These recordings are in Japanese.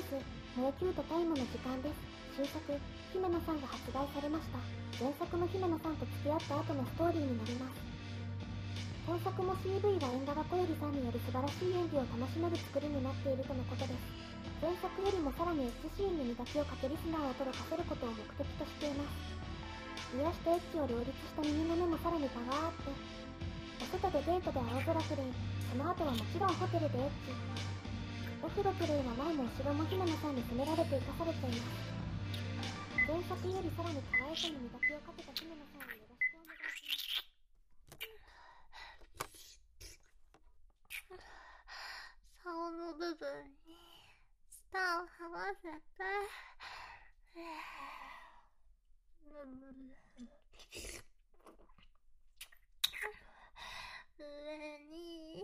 萌えキュートタイムの時間です。新作、姫野さんが発売されました。前作の姫野さんと付き合った後のストーリーになります。本作も CV は縁側小百合さんによる素晴らしい演技を楽しめる作りになっているとのことです。前作よりもさらにエッチシーンに磨きをかけリスナーを驚かせることを目的としています。癒しとエッチを両立した耳の目もさらにパワーアップ。お外でデートで青空プレイ、その後はもちろんホテルでエッチ。お風呂プレイは前も後ろも姫野さんに責められて生かされています。前作よりさらに可愛さに磨きをかけた姫野さんをよろしくお願いします。 竿の部分に舌を這わせて上に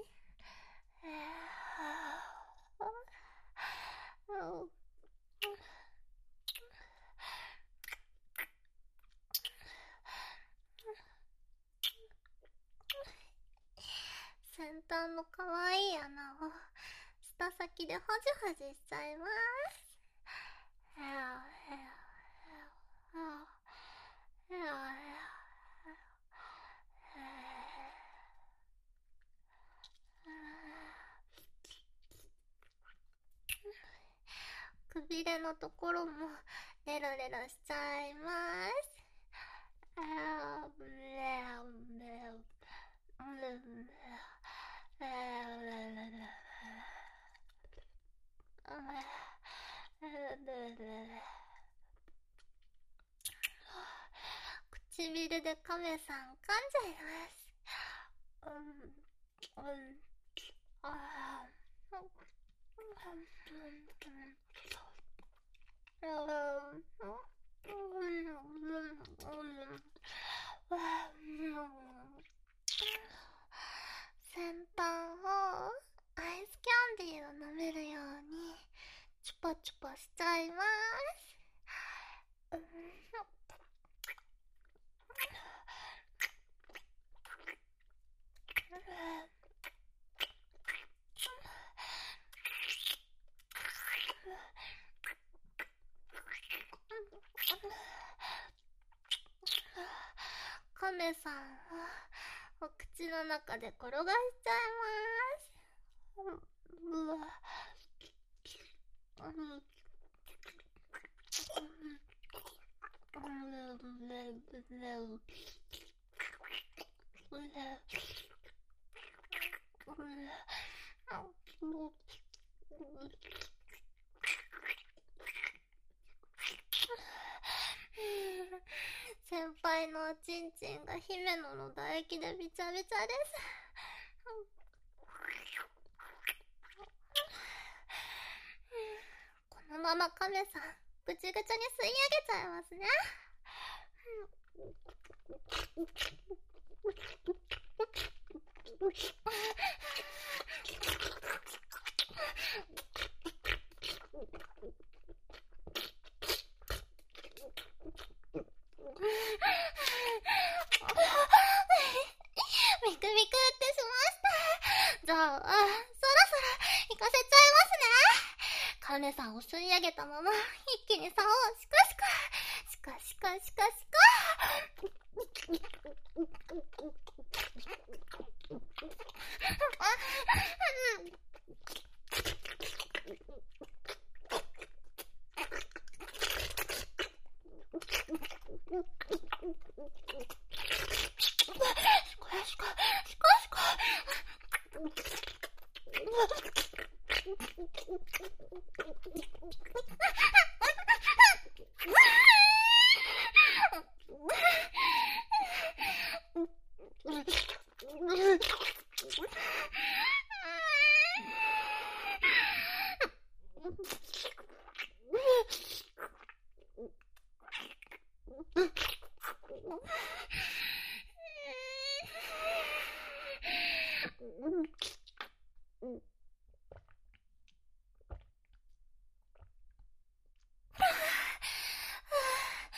先端の可愛い穴を舌先でほじほじしちゃいます。くびれのところもレロレロしちゃいます。唇で亀さん噛んじゃいます。先端をアイスキャンディーを飲めるようにチュパチュパしちゃいます。亀さんはお口の中で転がしちゃいます。先輩のおちんちんが姫野の唾液でびちゃびちゃです。このまま亀さんぐちぐちに吸い上げちゃいますね。ビクビクってしました。じゃあ、そろそろ行かせちゃいますね。亀さんを吸い上げたまま一気に竿をシカシカシカシカシカシカ。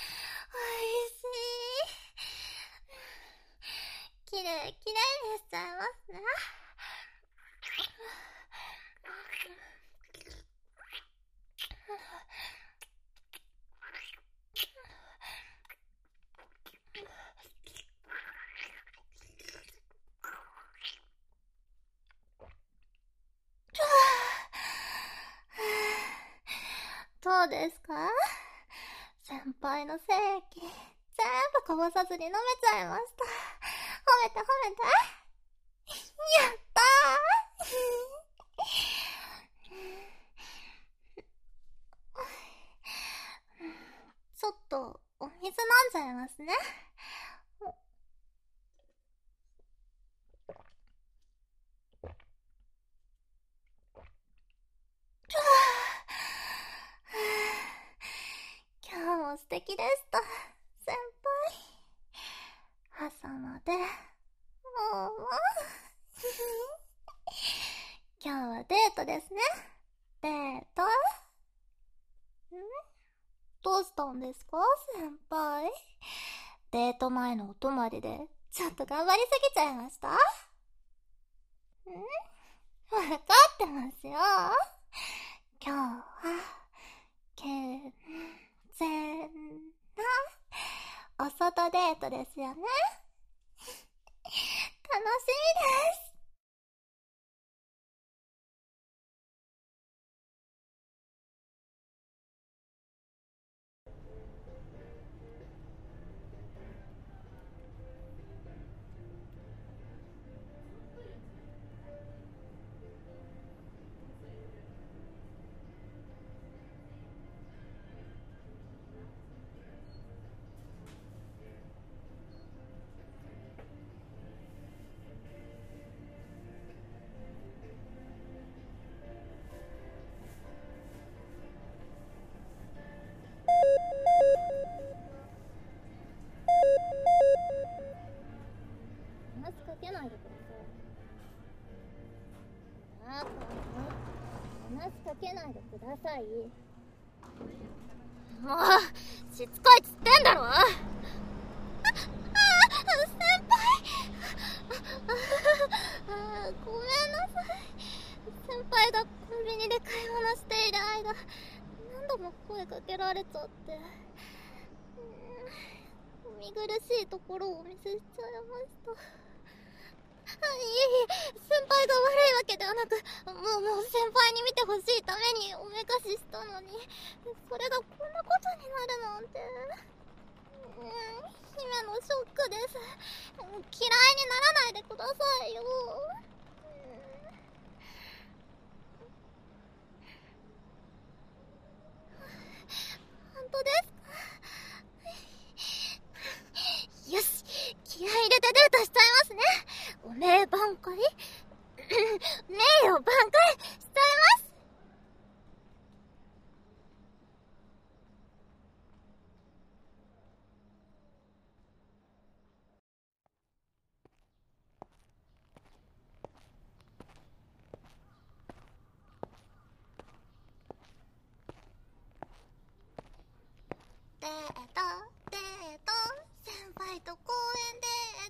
きれいにしちゃいます。 そうですか？先輩の精液、全部こぼさずに飲めちゃいました。褒めて褒めて。やったー。ちょっと、お水飲んじゃいますね。今日も素敵でした、先輩。朝まで、もう。今日はデートですね。デート？どうしたんですか、先輩。デート前のお泊まりで、ちょっと頑張りすぎちゃいました？わかってますよ。今日は、健全な、お外デートですよね。楽しみです。話しかけないでください。話しかけないでください。もう、しつこいっつってんだろ。先輩。ごめんなさい。先輩がコンビニで買い物している間、何度も声かけられちゃって、見苦しいところをお見せしちゃいました。いえいえ、先輩が悪いわけではなく、もう先輩に見てほしいためにおめかししたのに、それがこんなことになるなんて。姫のショックです。嫌いにならないでくださいよ。本当ですか？よし、気合い入れてデートしちゃいますね。お名挽回名誉挽回しちゃいます。デート、デート、先輩と公園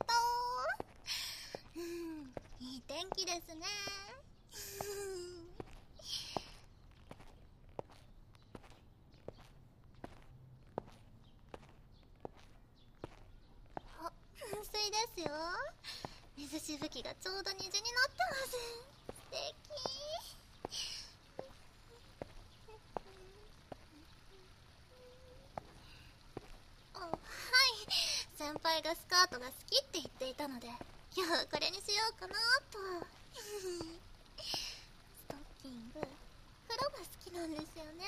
デート。いい天気ですね。あ、噴水ですよ。水しぶきがちょうど虹になってます。素敵。はい、先輩がスカートが好きって言っていたので、今日はこれにしようかなと。ストッキング、黒が好きなんですよね。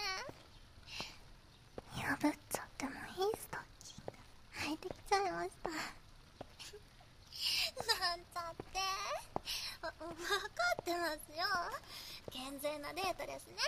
破っちゃってもいいストッキング履いてきちゃいました。なんちゃって。分かってますよ。健全なデートですね。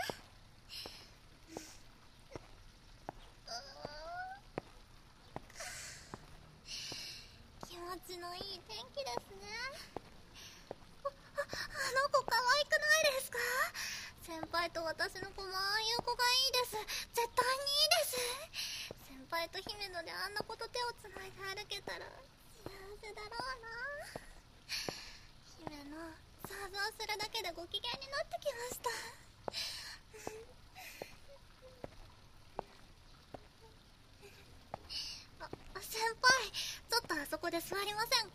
気持ちのいい天気ですね。あの子可愛くないですか？先輩と私の子もああいう子がいいです。絶対にいいです。先輩と姫野であんな子と手をつないで歩けたら幸せだろうな。姫野、想像するだけでご機嫌になってきました。先輩、ちょっとあそこで座りませんか？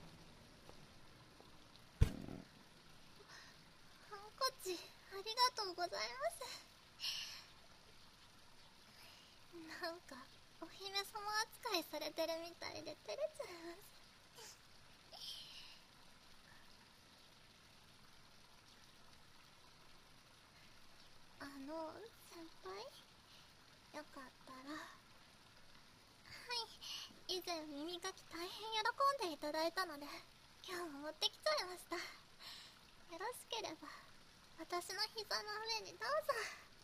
ハンカチ、ありがとううございます。なんかお姫様扱いされてるみたいで照れちゃいます。先輩、よかったら。はい、以前耳かき大変喜んでいただいたので今日も持ってきちゃいました。よろしければ私の膝の上にどうぞ。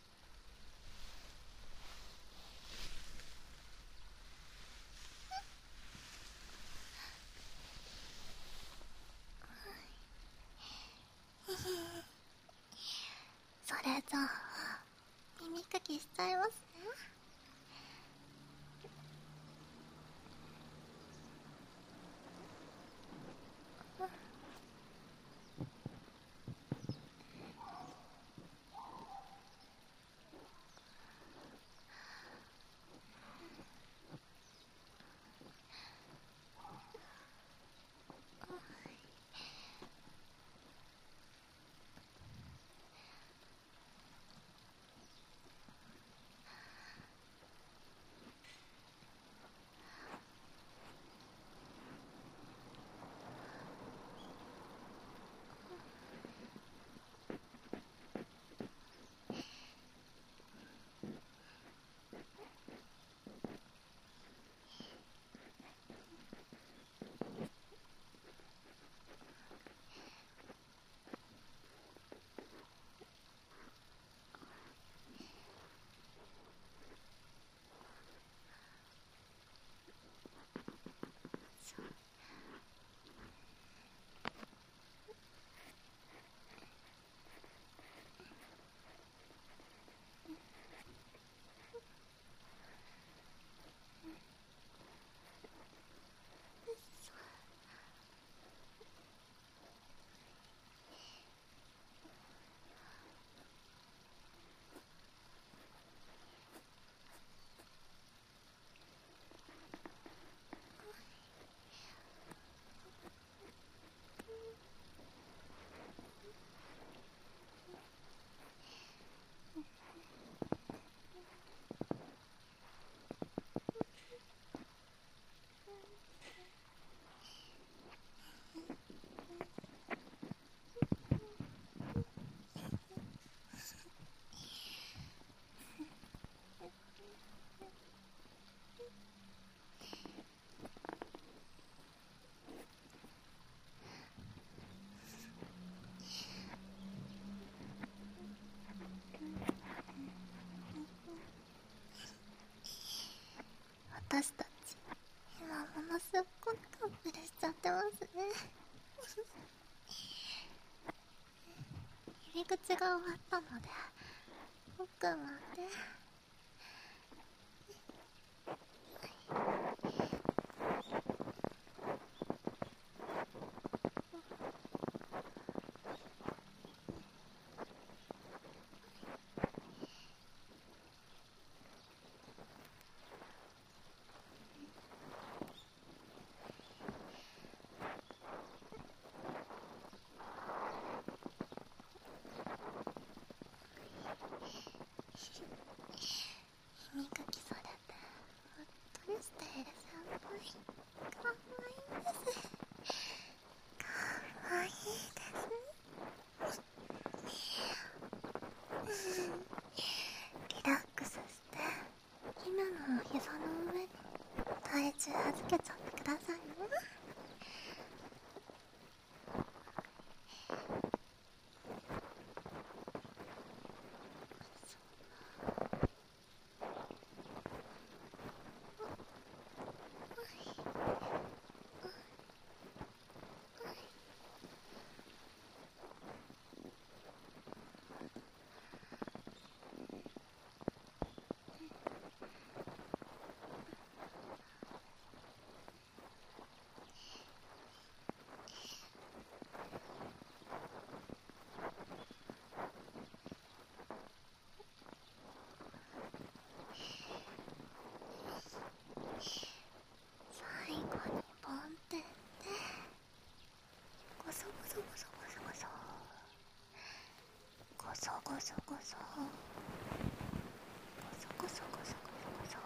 それじゃあ耳かきしちゃいますね。私たち今ものすっごくカップルしちゃってますね。入り口が終わったので奥まで。耳かきされてうっとりしているソゴソゴソゴソゴソゴソゴソ。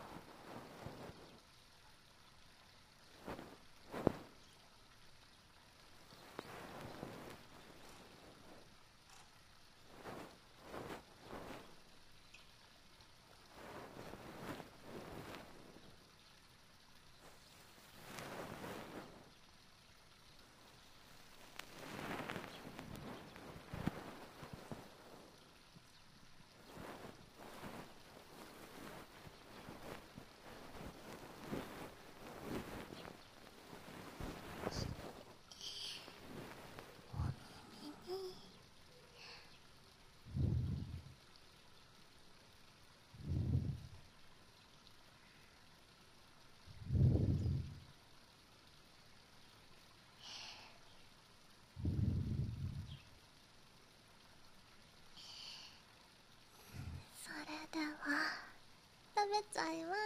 それでは食べちゃいます。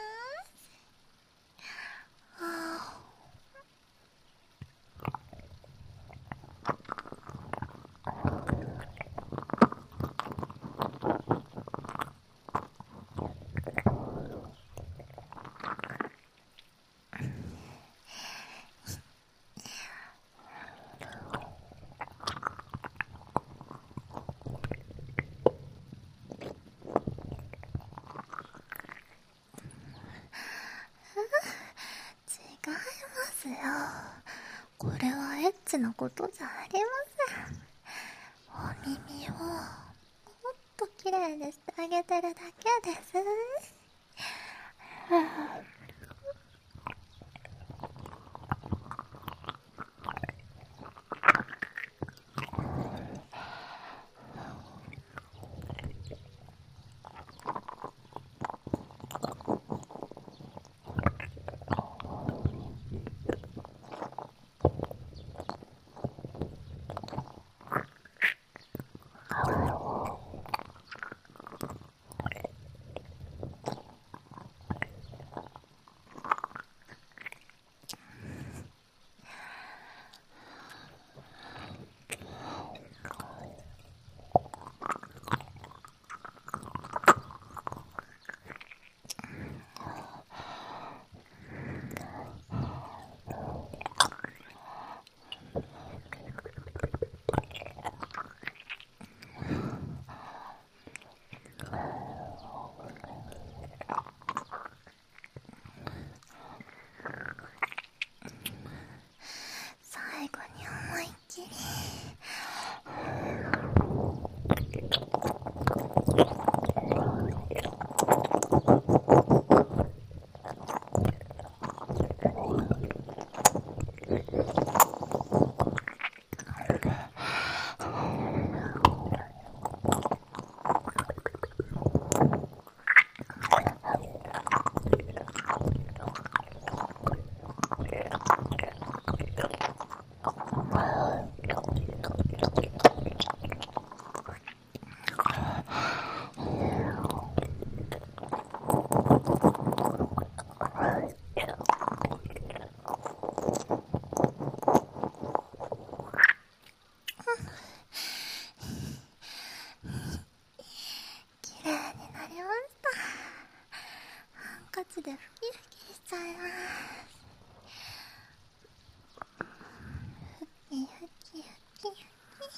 違いますよ。これはエッチなことじゃありません。お耳をもっときれいにしてあげてるだけです。最後に思いっきりきれいになりました。ハンカチで拭き拭きしちゃいます。拭き拭き拭き拭き。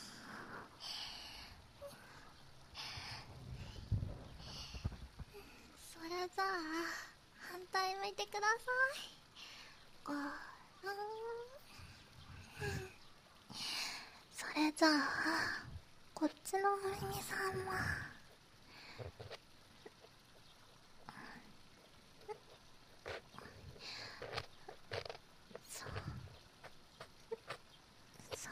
それじゃあ反対向いてください。ゴール。それじゃあこっちのお耳さんもそうそう。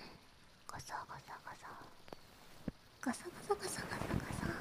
ゴソゴソゴソゴソゴソゴソゴソゴソ。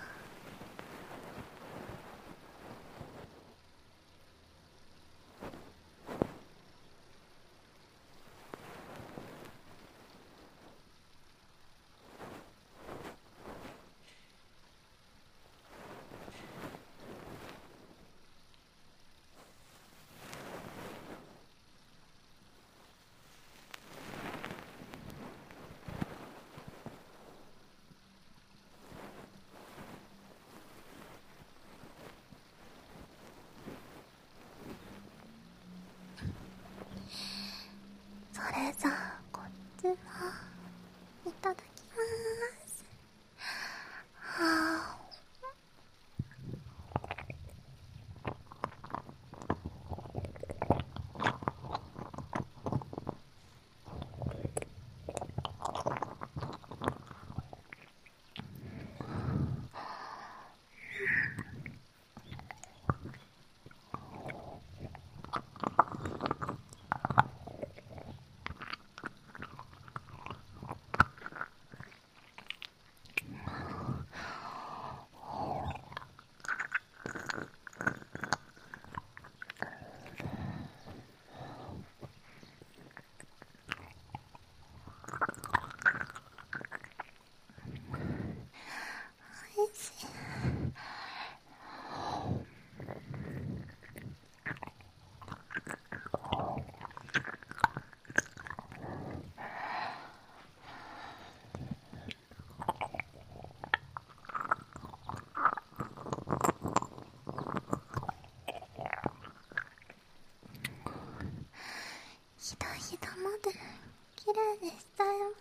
それじゃあこっちもいただきます。はあ。おいしい。ひだひだまできれいにしちゃいます。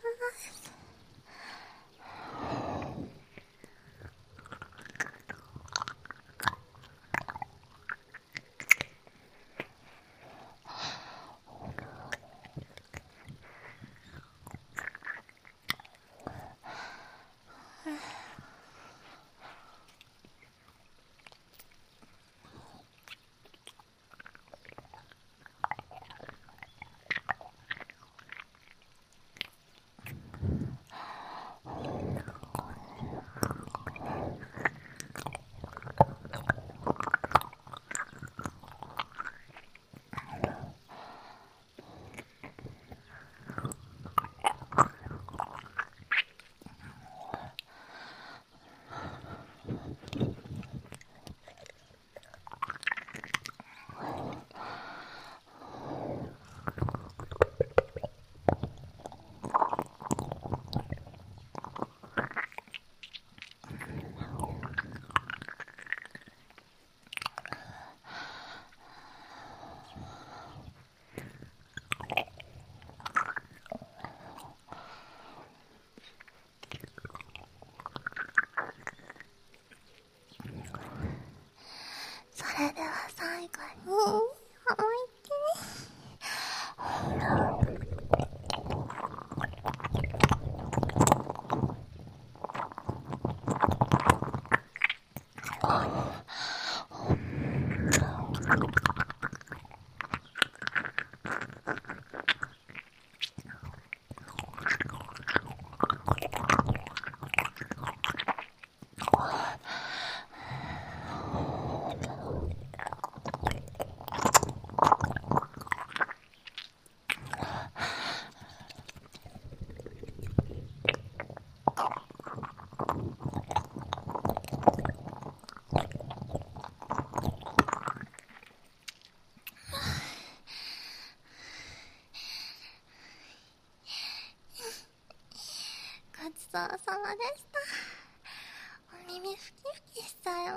そうさまでした。お耳ふきふきしちゃいます。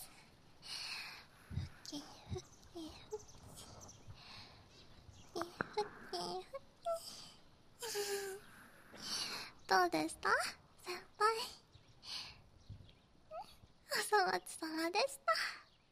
ふきふきふきふきふき。どうでした先輩。お粗末様でした。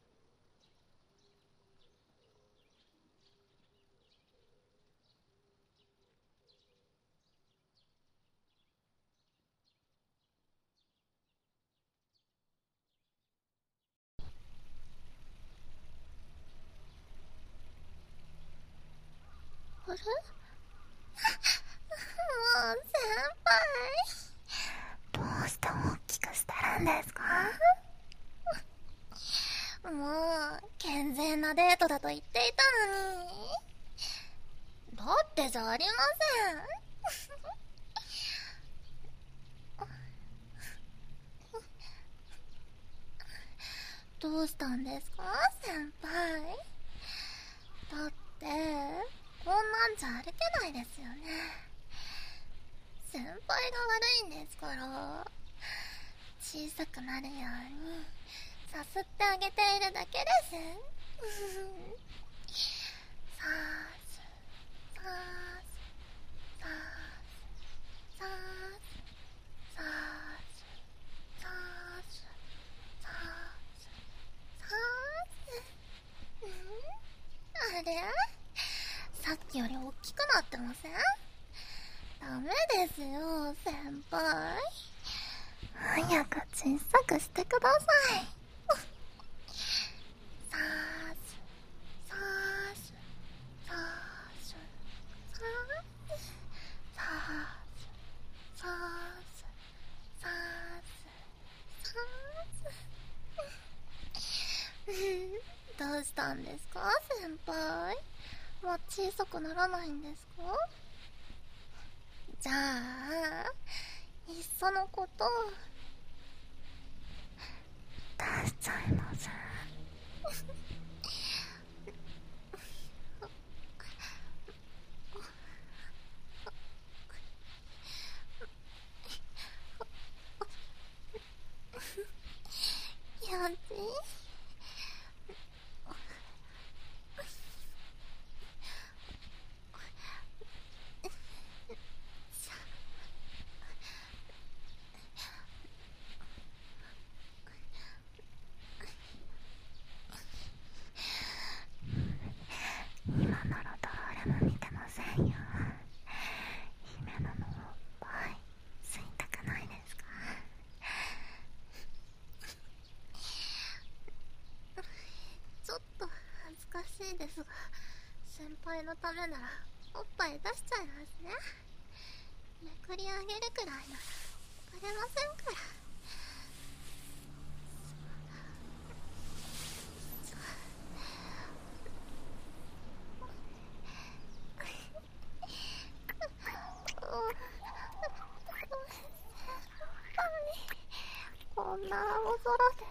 あれもう先輩、どうして大きくしてるんですか？もう健全なデートだと言っていたのに。だってじゃありません。どうしたんですか先輩。だってこんなんじゃ歩けないですよね。先輩が悪いんですから。小さくなるようにさすってあげているだけです。さーすさーすさーすさーすさーすさーすさーす。あれ、さっきより大きくなってません？ダメですよ先輩。早く小さくしてください。さーすさーすさーすさーすさーすさーすさーす。どうしたんですか先輩。もう小さくならないんですか？じゃあいっそのこと出しちゃいません？やっち今なら誰も見てませんよ。姫野のおっぱい吸いたくないですか？ちょっと恥ずかしいですが、先輩のためならおっぱい出しちゃいますね。めくり上げるくらいならバレませんから。こんな青空で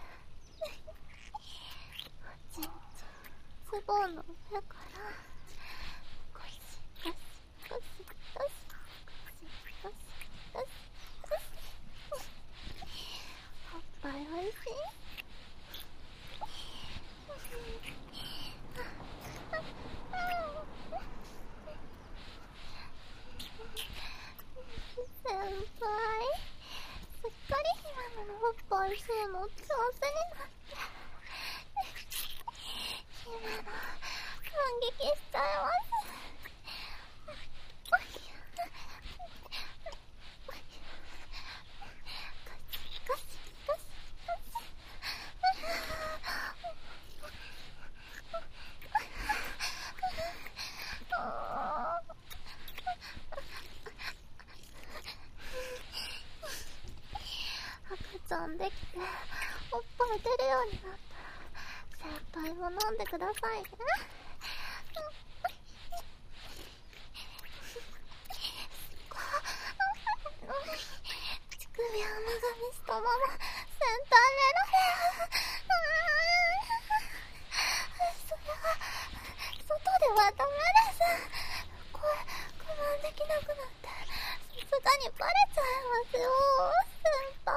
ズボンの上からゴシゴシゴシゴシゴシゴシゴシ。おっぱいおいしい？先輩、すっかり姫野のおっぱい吸うの上手になって。姫野、感激しちゃいます。赤ちゃんできておっぱい出るようになったら先輩も飲んでくださいね。乳首を長見したままセンターメロヘア。それは外ではダメです。声我慢できなくなってすがにバレちゃいますよ、先輩。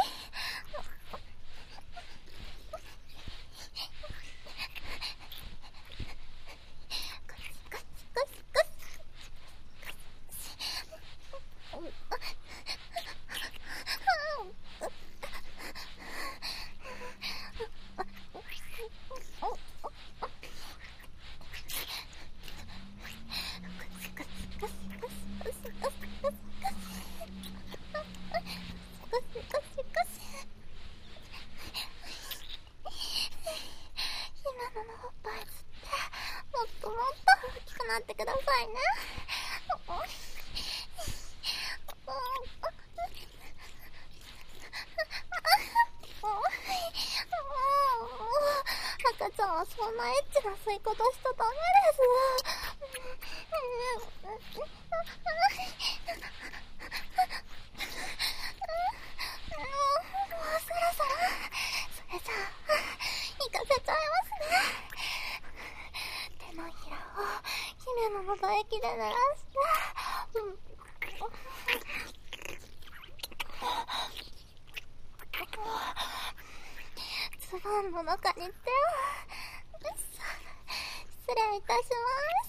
なってくださいね。赤ちゃんはそんなエッチな吸い方しちゃダメです。もうそろそろそれじゃあ行かせちゃいますね。手のひらを姫野の唾液で濡らして、ズボンの中に手を、失礼いたします。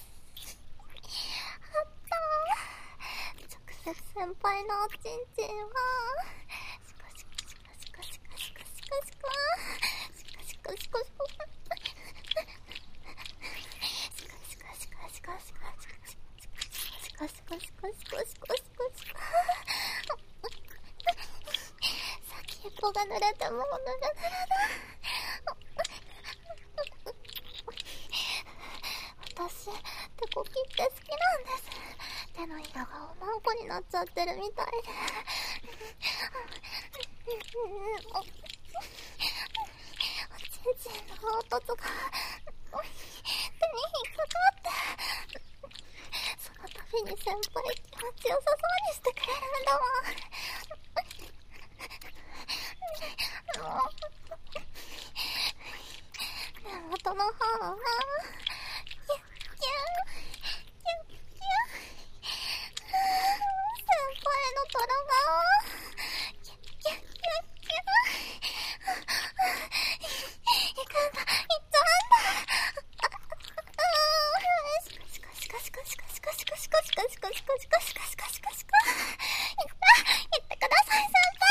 あった直接先輩のおちんちんはシコシコシコシコシコシコシコシコシコシコシコシコ先っぽが濡れてもうぬるぬるだ。私手こきって好きなんです。手のひらがおまんこになっちゃってるみたいで、おちんちんの凹凸が手に引っかかって、その度に先輩気持ちよさそうにしてくれるんだもん。根元の方はキュッキュッキュッキュッ、先輩のトラガをキュッキュッキュッキュッ、いくんだ、いっちゃうんだ。シコシコシコシコシコシコシコシコシコシコシコシコシコシコシコ、言ってください先輩。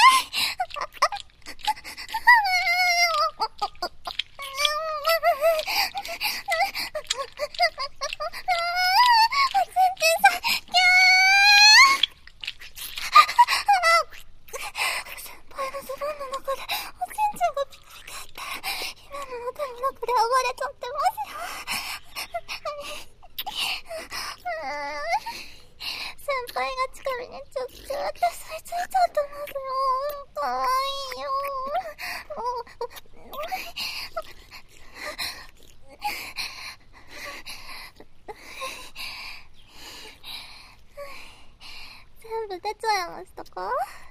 全部出ちゃいましたか？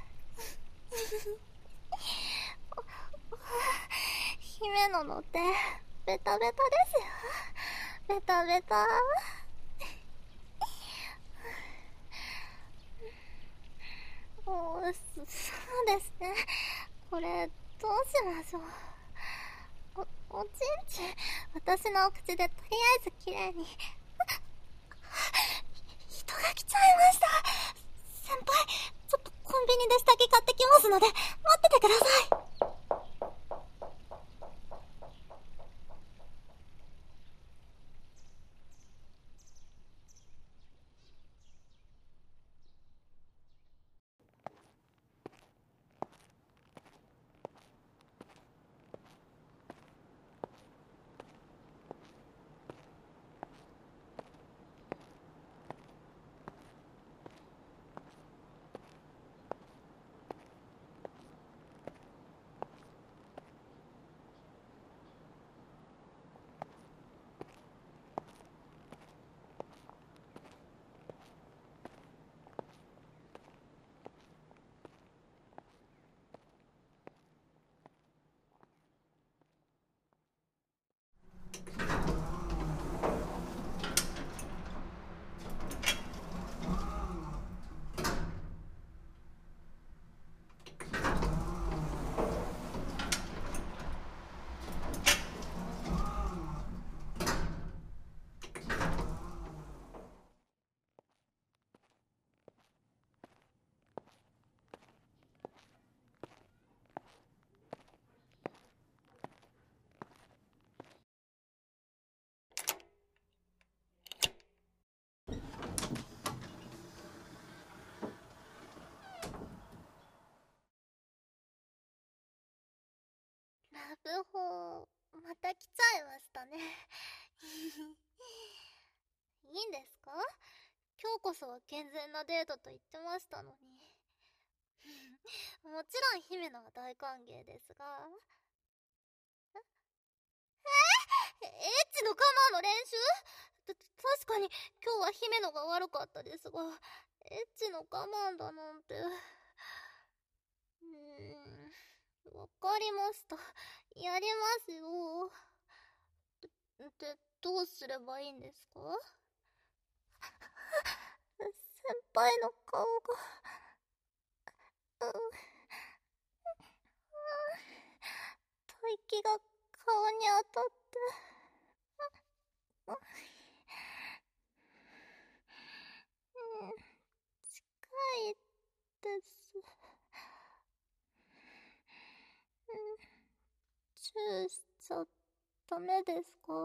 姫野の手ベタベタですよ。ベタベタ。そうですね。これどうしましょう。おちんちん私のお口でとりあえずきれいに。人が来ちゃいました。先輩、ちょっとコンビニで下着買ってきますので待っててください。 ブホまた来ちゃいましたね。いいんですか？今日こそは健全なデートと言ってましたのに。もちろん姫野は大歓迎ですが。エッチのカマーの練習？確かに今日は姫野が悪かったですが、エッチの我慢だなんて。わかりました。やりますよ。で、どうすればいいんですか？先輩の顔が、吐息が顔に当たって、近いです。チューしちゃダメですか？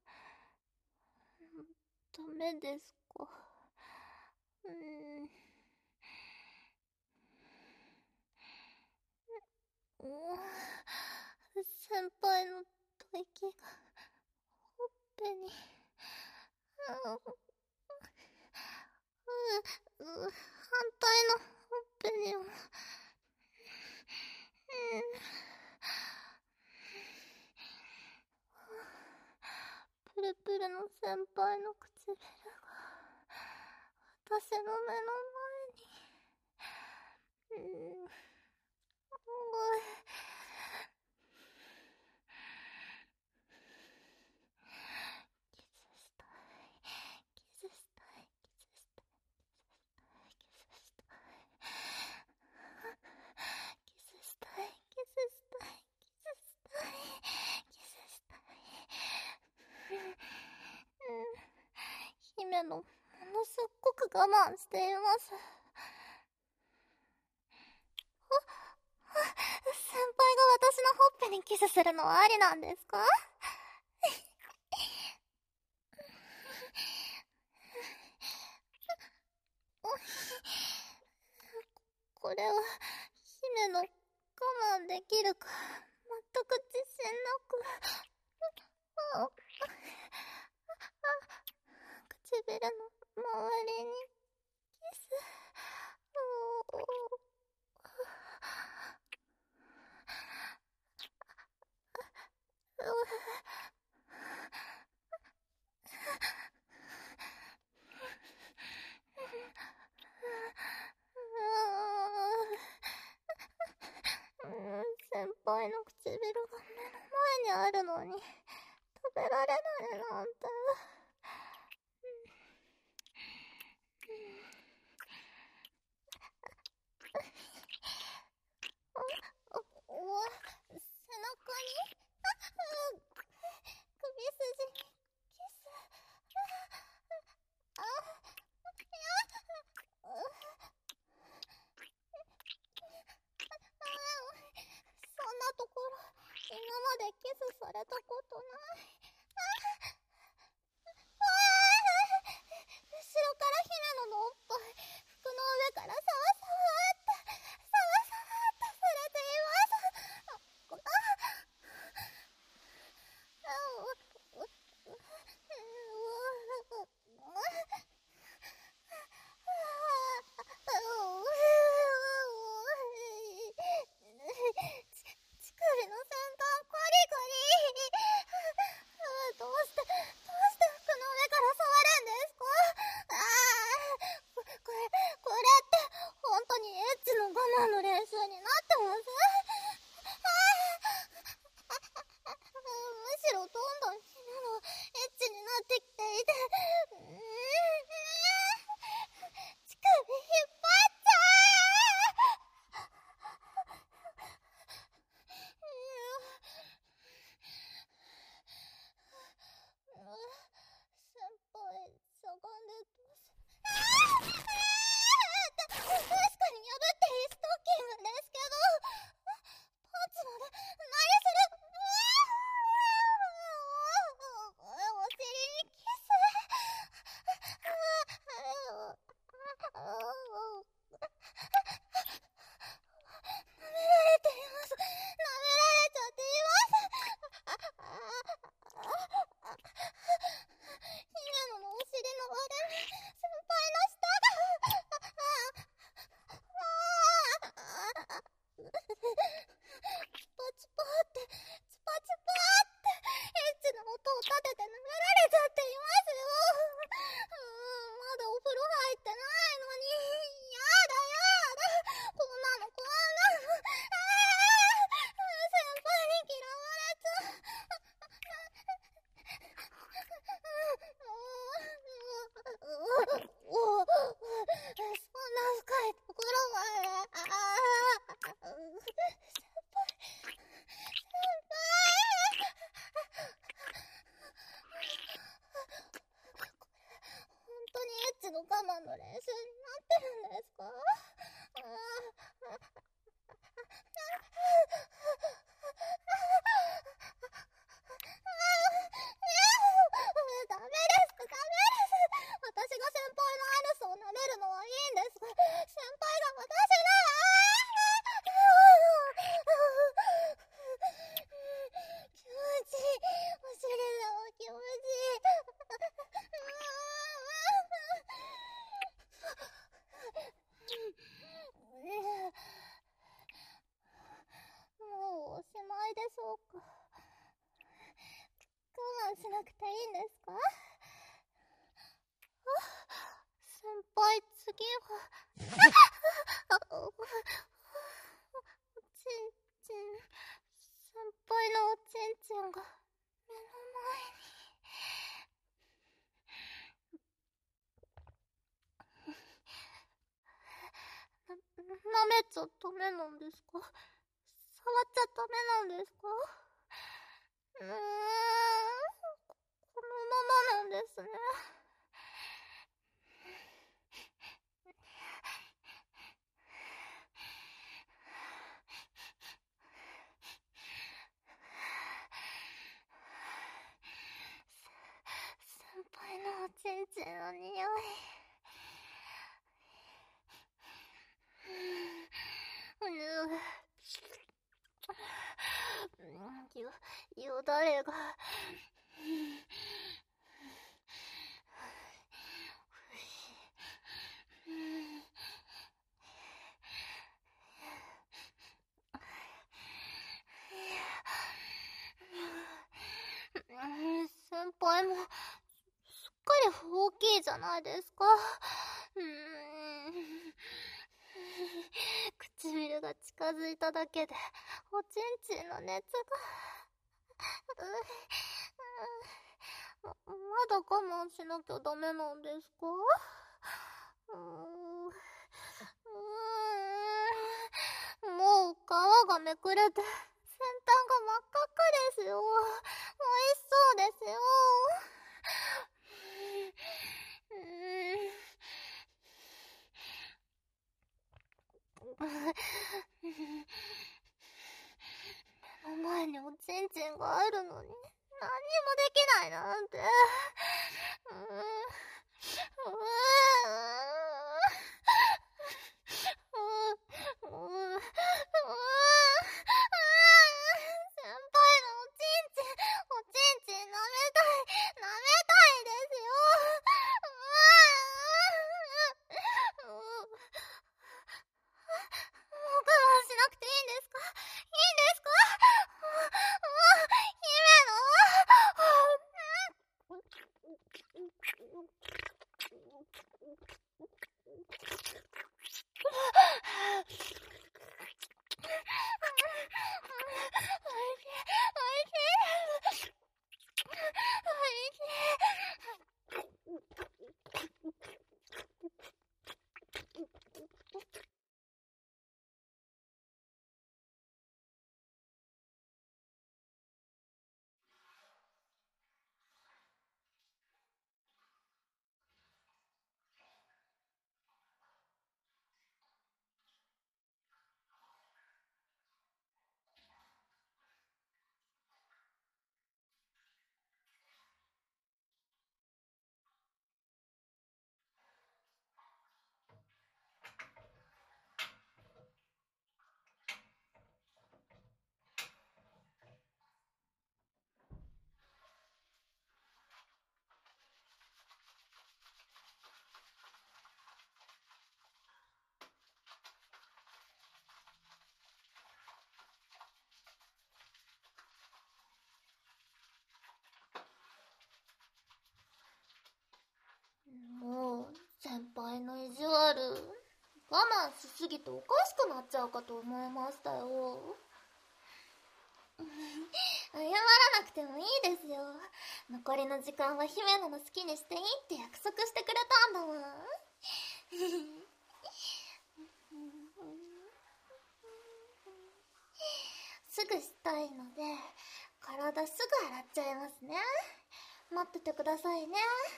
ダメですか？先輩の吐息がほっぺに、反対のほっぺにも、プルプルの先輩の唇が私の目の前に、キスしたい、キスしたい、キスしたい、キスしたい、キスしたい、キスしたい、キスしたい、キスしたい、キスしたい、キスしたい、キスしたい、キスしたい、キスしたい、姫のものすっごく我慢しています。先輩が私のほっぺにキスするのはありなんですか？これは姫の我慢できるか全く自信なく、唇の周りにキス。先輩の唇が目の前にあるのに食べられないなんて。背中に首筋にキス。そんなところ今までキスされたことない。後ろから姫野のおっぱい服の上からサワサワってされています。乳首の先端ゴリゴリ。 深いところまで。本当にエッチの我慢の練習になってるんですか？ダメです。私が先輩のアイルスを舐めるのはいいんですが、先輩が私の気持ちいい。お尻が気持ちいい。もうおしまいでしょうか。我慢しなくていいんですか？先輩、次はおちんちん、先輩のおちんちんが目の前に。舐めちゃダメなんですか？触っちゃダメなんですか？このままなんですね。先輩のおちんちんの匂い。よだれが。先輩もすっかり大きいじゃないですか。唇が近づいただけでおちんちんの熱が。まだ我慢しなきゃダメなんですか？もう皮がめくれて先端が真っ赤っかですよ。美味しそうですよ。目の前におちんちんがあるのに何にもできないなんて。先輩のおちんちん舐めたいですよ。もう我慢しなくていいんですか？もう先輩の意地悪、我慢しすぎておかしくなっちゃうかと思いましたよ。おい謝らなくてもいいですよ。残りの時間は姫野の好きにしていいって約束してくれたんだもん。すぐしたいので、体すぐ洗っちゃいますね。待っててくださいね。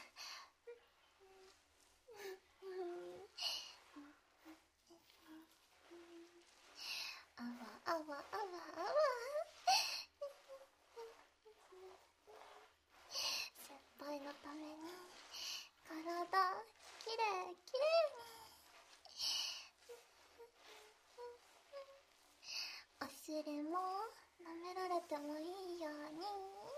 あわあわあわあわ。先輩のために体きれいきれいに。お尻も舐められてもいいように。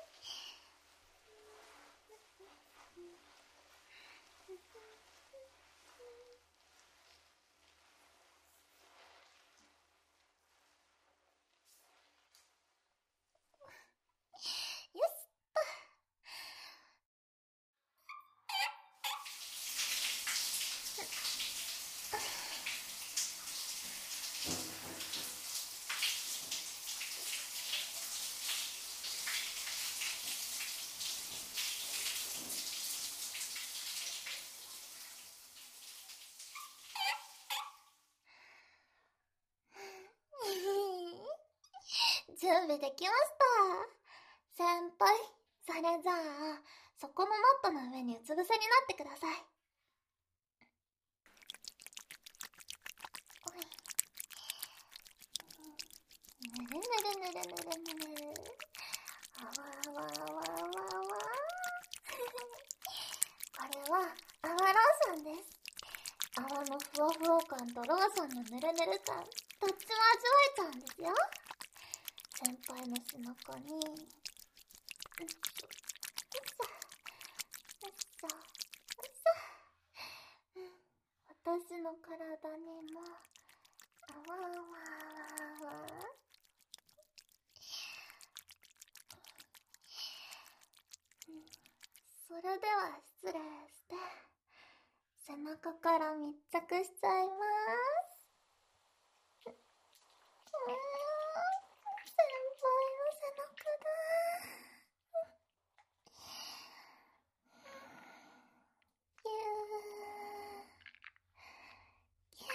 よしっと。準備できました。先輩、それじゃあ、そこのマットの上にうつ伏せになってください。ぬるぬるぬるぬるぬる。あわわわわわ。これは泡ローションです。泡のふわふわ感とローションのぬるぬる感、どっちも味わえちゃうんですよ。先輩の背中に、よいしょ、よいしょ、よいしょ、よいしょ。私の体にも、あわわわわ。それでは失礼して、背中から密着しちゃいます。先輩の背中だ。ぎゅーぎゅ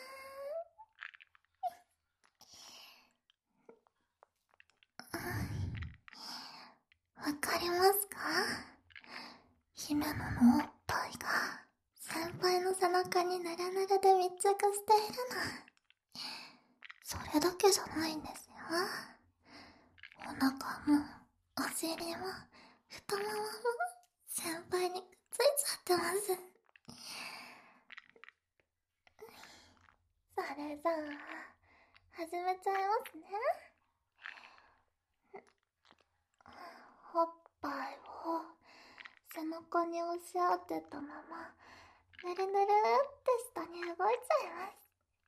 ー。わかりますか？姫野のおっぱいが先輩の背中にぬるぬるで密着しているの。それだけじゃないんですよ。お腹もお尻も太ももも先輩にくっついちゃってます。それじゃあ始めちゃいますね。おっぱいを背中に押し当てたままぬるぬるって下に動いちゃいます。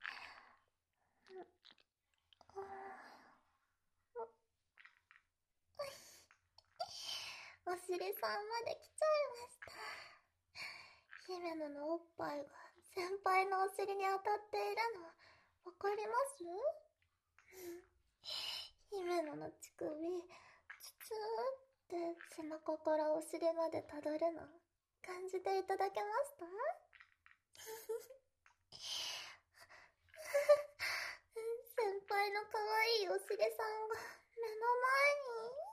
お尻さんまで来ちゃいました。姫野のおっぱいが先輩のお尻に当たっているのわかります？姫野の乳首ツツーって背中からお尻までたどるの感じていただけました？先輩の可愛いお尻さんが目の前に。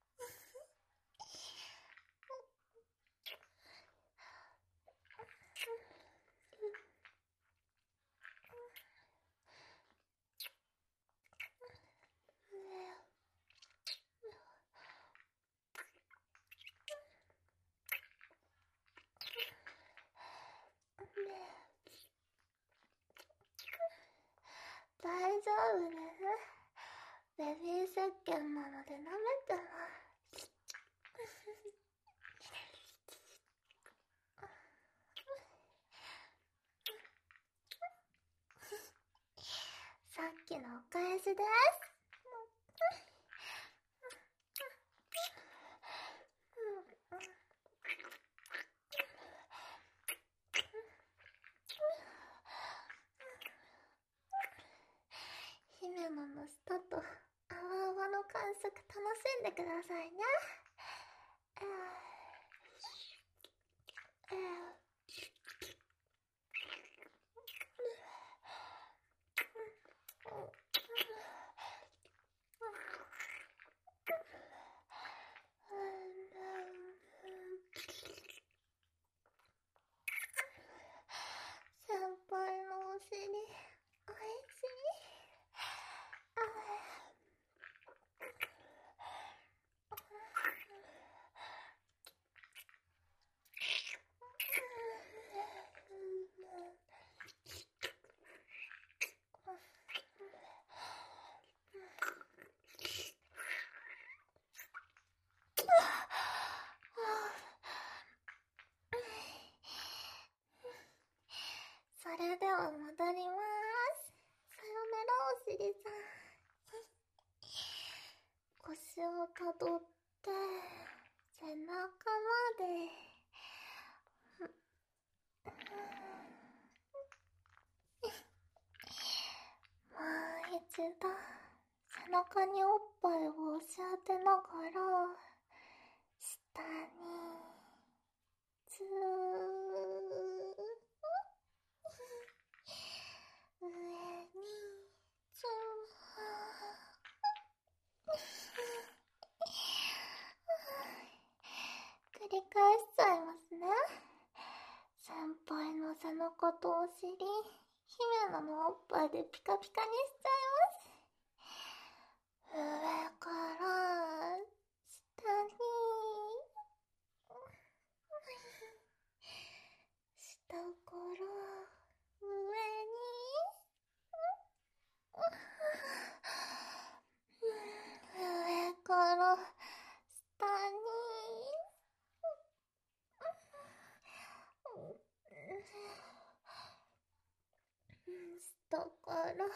大丈夫です。ベビー石鹸なので舐めてます。さっきのお返しです。姫野の舌とあわあわの感触く楽しんでくださいね。先輩のお尻、おいしい。それでは戻ります。さよならおしりさん。腰をたどって背中までもう一度背中におっぱいを押し当てながら下にずー上にず繰り返しちゃいますね。先輩の背中とお尻、姫野のおっぱいでピカピカにしちゃいます。上から下に、下から上に、上から下に、下から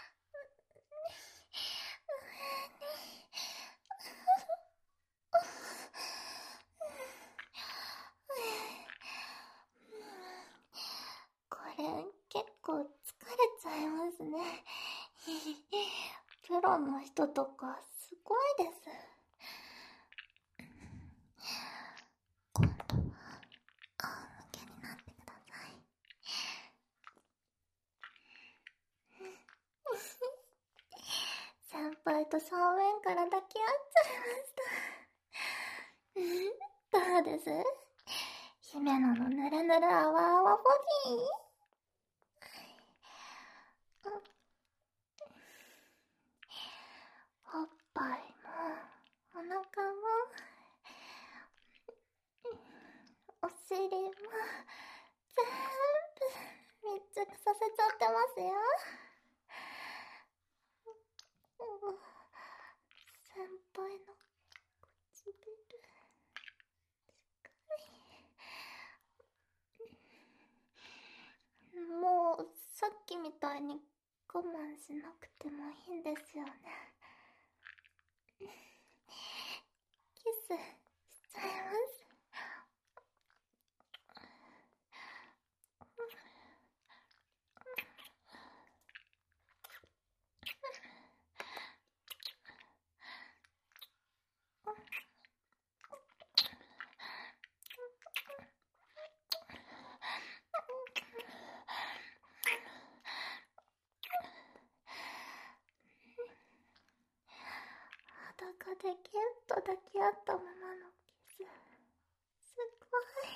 これ結構疲れちゃいますね。プロの人とかすごいです。今度は仰向けになってください。先輩と正面から抱き合っちゃいました。どうです？姫野のぬるぬるあわあわボディ。おっぱいもお腹もお尻も全部密着させちゃってますよ。先輩の唇もうさっきみたいに我慢しなくてもいいんですよね。キスしちゃいます。裸でギュッと抱き合ったままのキス、すごい。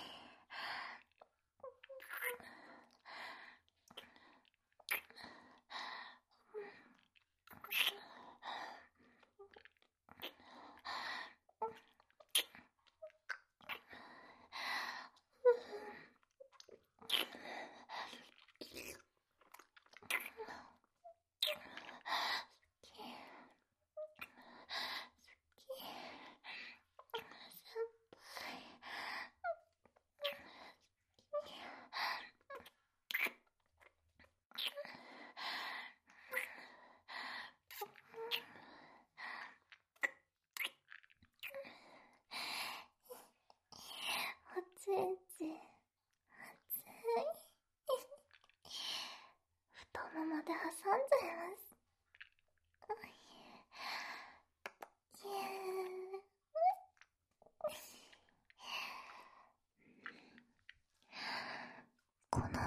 おちんちん熱い。太ももで挟んじゃいます。ぎゅ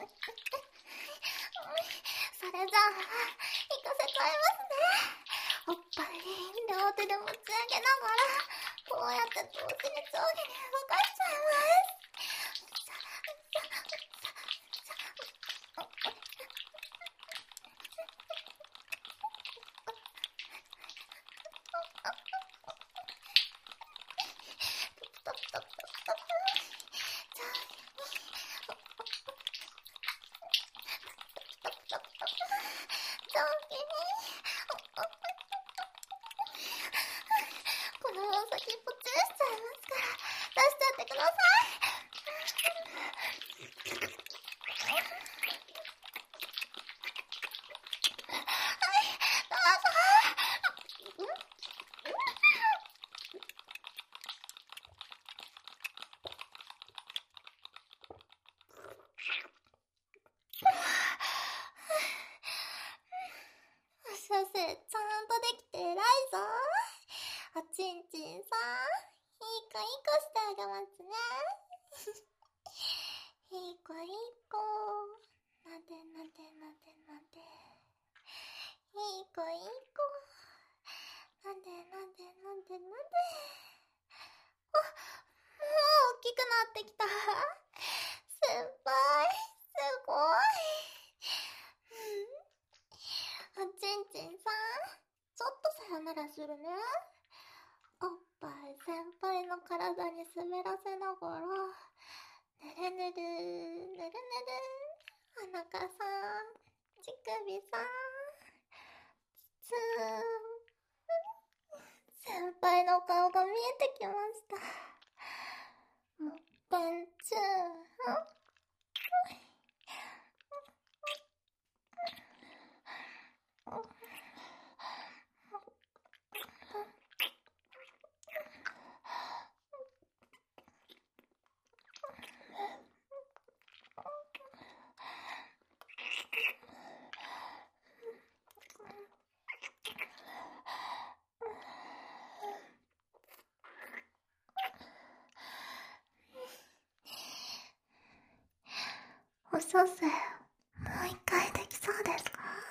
それじゃあ、行かせちゃいますね。おっぱい、両手で持ち上げながら、こうやって同時に上下に動かしちゃいます。このまま先っぽチューしちゃいますから、出しちゃってください。おしゃせ、ちゃんとできて偉いぞ。おちんちんさん、いい子いい子してあげますね。いい子いい子。なでなでなでなで。いい子いい子。なでなでなでなで。あ、もう大きくなってきた。先輩、すごい。おちんちんさん、ちょっとさよならするね。おっぱい先輩の体に滑らせながら、ぬるぬる、ぬるぬる、お腹さん、乳首さん、つーん。先輩の顔が見えてきました。もっぺんつーん。おしゃせ、もう一回できそうですか？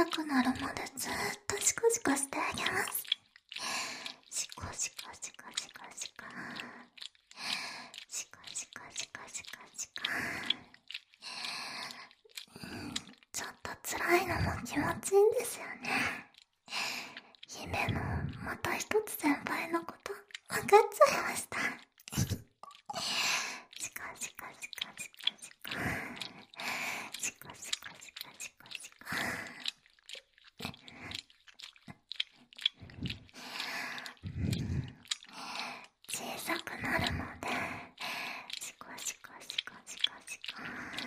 さくなるまでずーっとシコシコしてあげます。シコシコシコシコシコ。シコシコシコシコシコ。ちょっと辛いのも気持ちいいんですよね。姫のまた一つ先輩のこと分かっちゃいました。シコシコシコシコシコ。シコシコシコシコシコ。小さくなるまでシコシコシコシコシコ。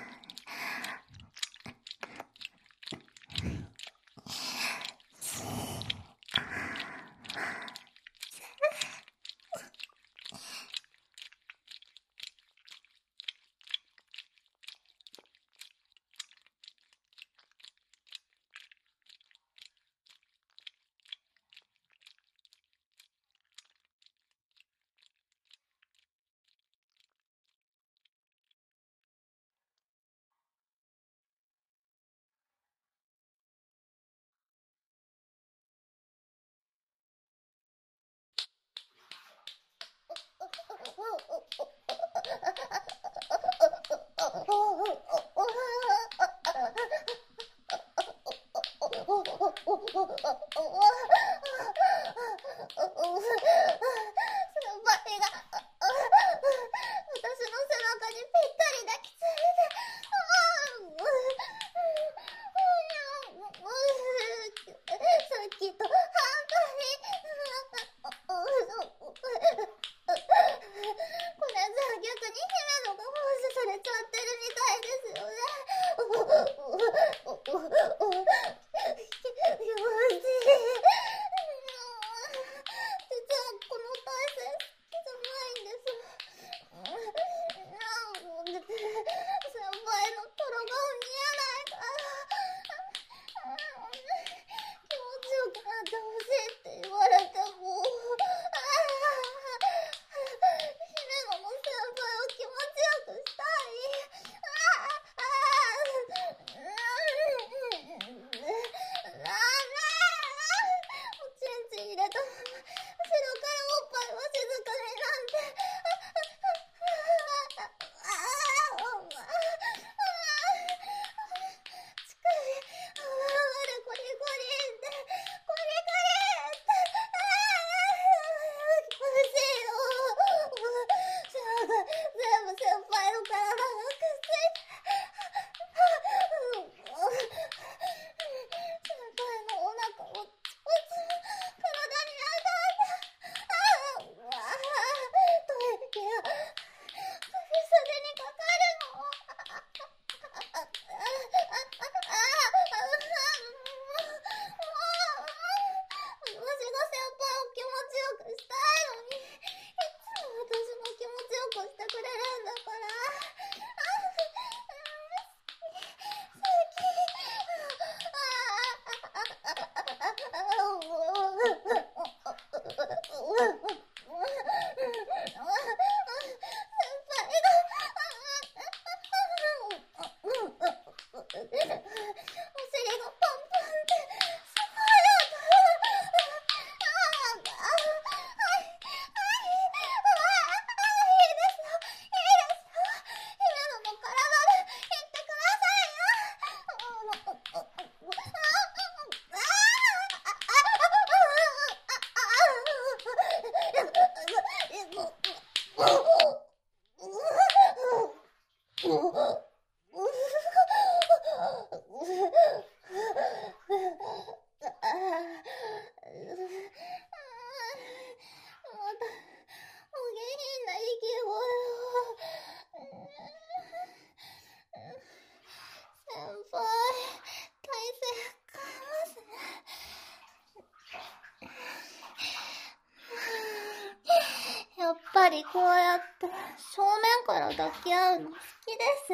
やっぱりこうやって正面から抱き合うの好きです。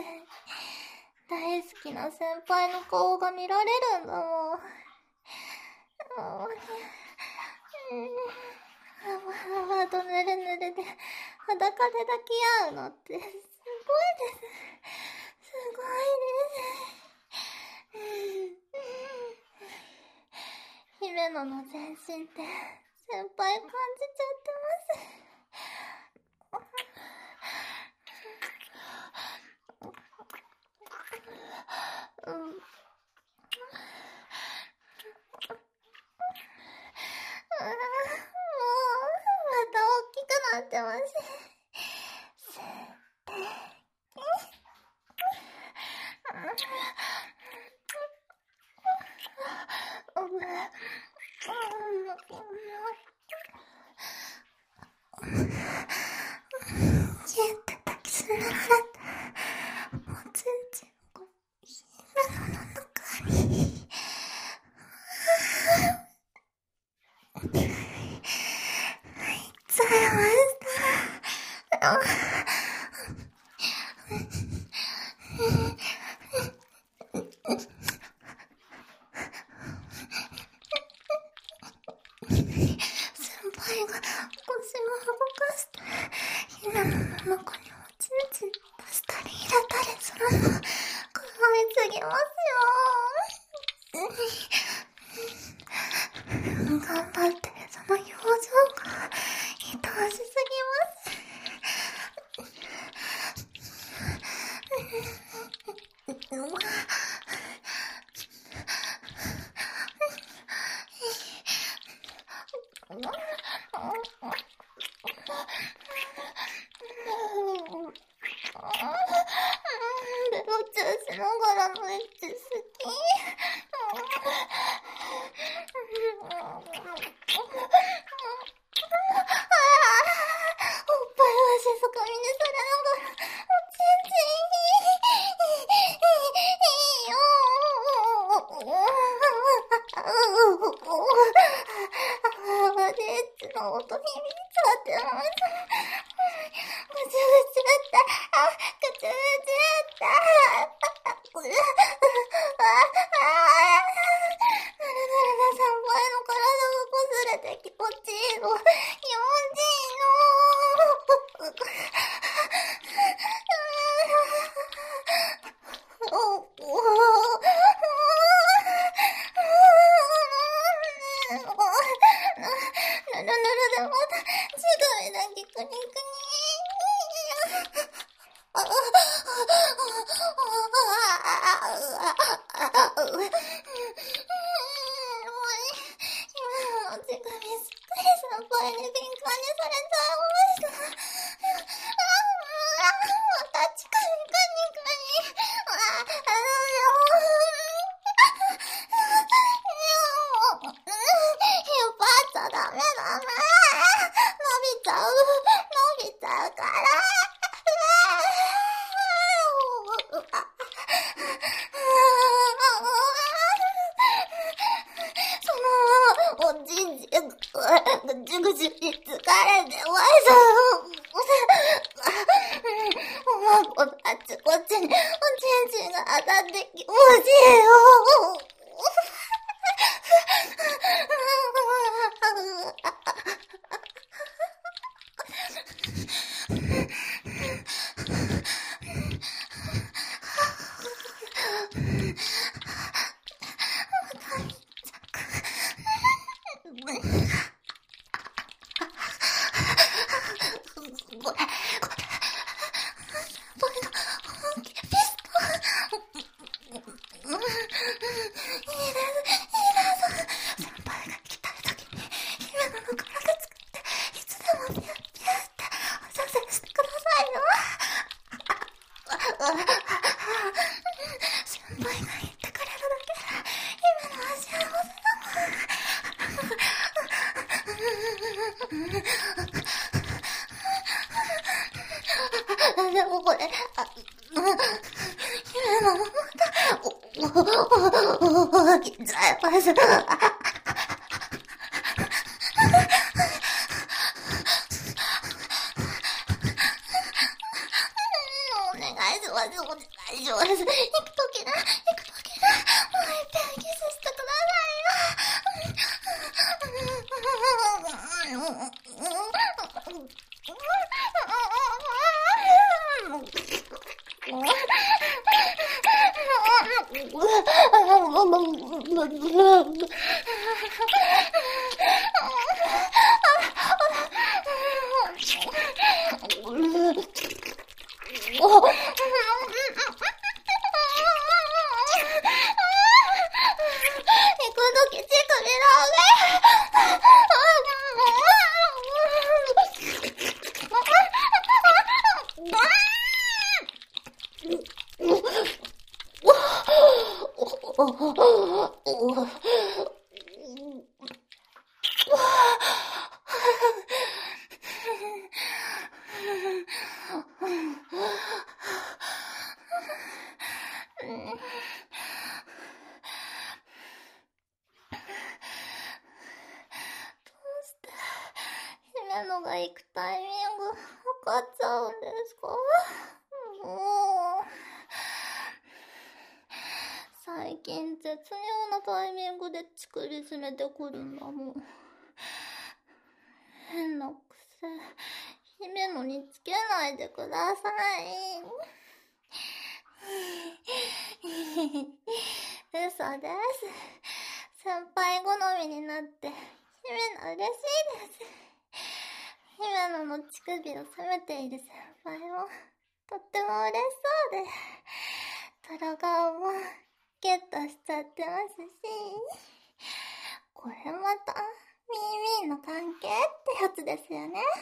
大好きな先輩の顔が見られるんだもん。泡とぬるぬるで裸で抱き合うのってすごいです。すごいです。 姫野の全身って先輩感じちゃってます。また大きくなってます。キュッと抱きしめられて、おちんちんを姫野の中に入っちゃいました。先輩が腰を動かして姫野の中におちんちん出したり入れたりするの可愛すぎますよ。頑張ってその表情が愛おしすぎます。ベロチューしながらのエッチ好き。おっぱいは静かにされながらおちんちんエッチの音響いちゃってます。ぐちゅぐちゅってぐちゅぐちゅってなるなるな先輩の体がこすれて気持ちいいの。気持ちいいの。ぬるぬるでまたちぐみだけくにくに。今の手首すっかり先輩に敏感にされちゃいました。またチクニクニクニ。引っ張っちゃダメダメ。伸びちゃうから。そのおちんちんぐちゅぐちゅに疲れてます。あっちこっちにおちんちんが当たって気持ちいいよ。先輩が言ってくれるだけで今のは幸せだもん。でもこれ姫のまた起きちゃいます。お願いします。行くときな、もう一遍キスしてくださいよ。 時乳首ラーメン姫野が行くタイミング分かっちゃうんですか？もう最近絶妙なタイミングでチクり詰めてくるんだもん。変な癖姫野につけないでください。嘘です。先輩好みになって姫野嬉しいです。姫野の乳首を責めている先輩もとっても嬉しそうで、トロ顔もゲットしちゃってますし、これまたミーミーの関係ってやつですよね。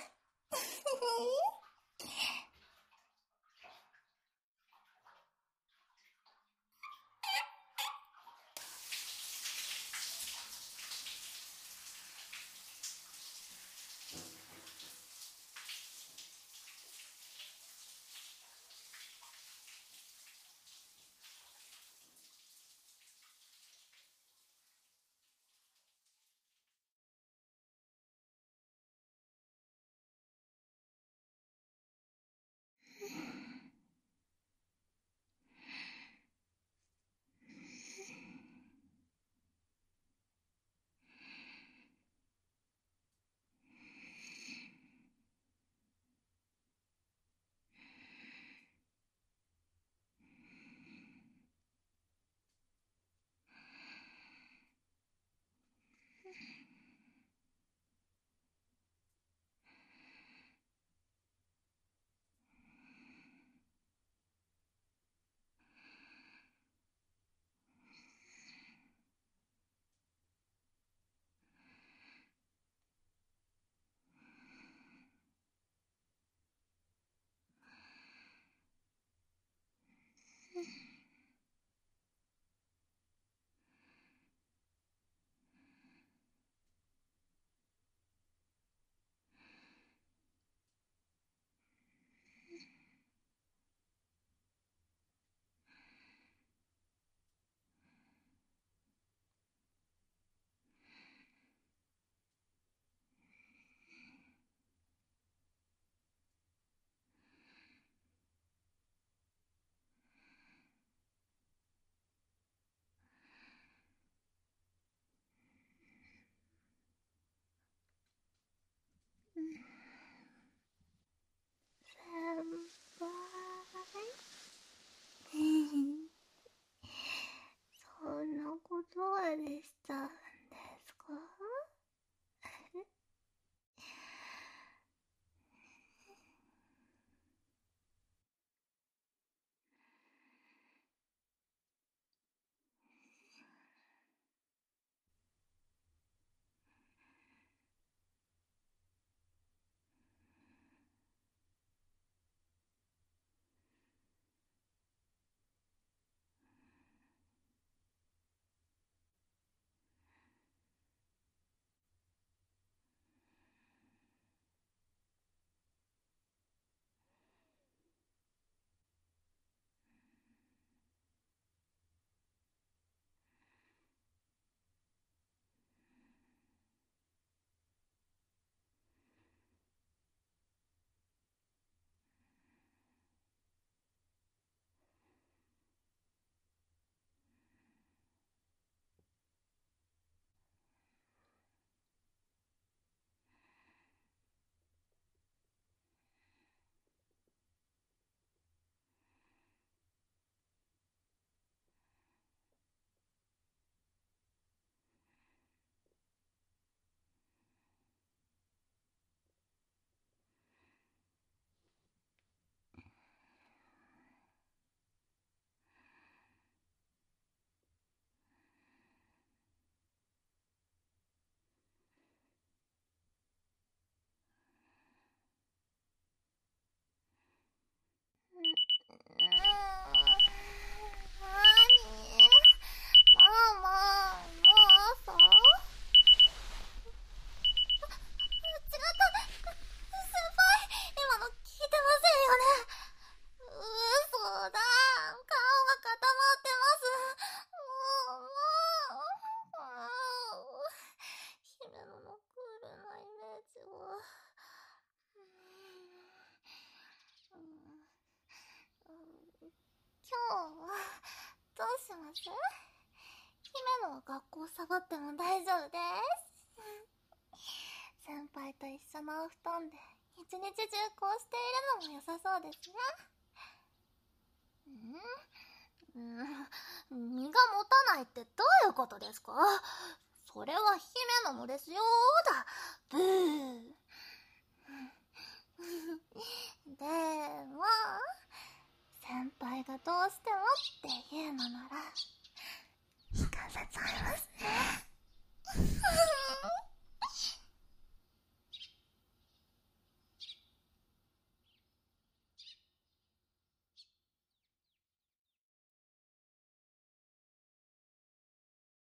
今日は、どうします？姫の学校サボっても大丈夫です。先輩と一緒のお布団で、一日中こうしているのも良さそうですね。身が持たないってどういうことですか？それは姫のもですよーだ。ブー。で、